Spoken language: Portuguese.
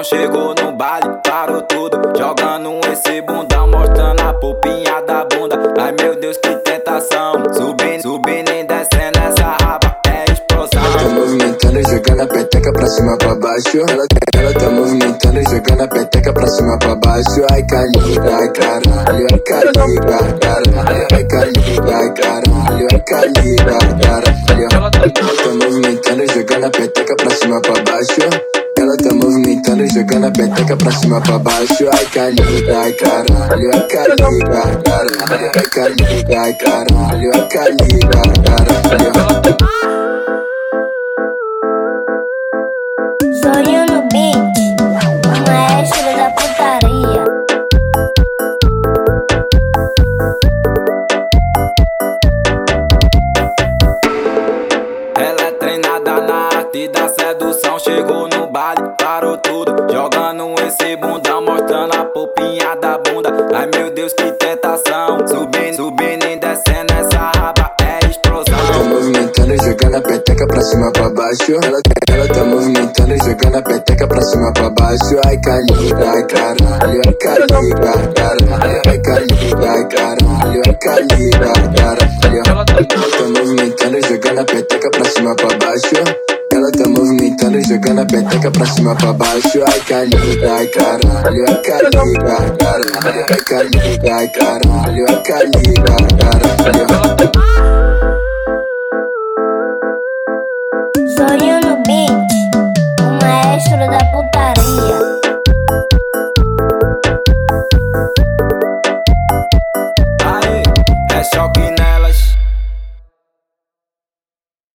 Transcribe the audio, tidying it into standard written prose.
chegou no baile, parou tudo, jogando esse bundão, mostrando a pupinha da bunda. Ai meu Deus, que tentação, subindo e descendo essa raba, é explosão. Ela tá movimentando, jogando a peteca pra cima pra baixo. Ela tá movimentando, jogando a peteca pra cima pra baixo. Ai caliga, ai caralho, ai caliga, caralho, ai caliga, ai caralho, ai caliga, caralho. Ela tá movimentando, jogando a peteca pra cima pra baixo. Ela tá movimentando, jogando a peteca pra cima pra baixo. Ai caliga, ai caralho, ai caliga, caralho, ai caliga, ai caralho, ai caliga, caralho. Sonho no beat, o maestro da putaria. Ela é treinada na arte da sedução, chegou no baile, parou tudo, jogando esse bundão, mostrando a pupinha da bunda. Ai meu Deus, que tentação, subindo e descendo essa raba, é explosão. Ela tá movimentando, jogando a peteca pra cima pra baixo. Ela tá movimentando, jogando a peteca pra cima pra baixo. Ai caliga, ai caralho, ai caliga, caralho, ai caliga, ai caralho, ai caliga, caralho. Ela tá movimentando, jogando a peteca pra cima pra baixo. Ela tá movimentando, jogando a peteca pra cima pra baixo. Ai caliga, ai caralho, ai caliga, caralho, ai caliga, ai caralho, ai caliga, caralho. Sonho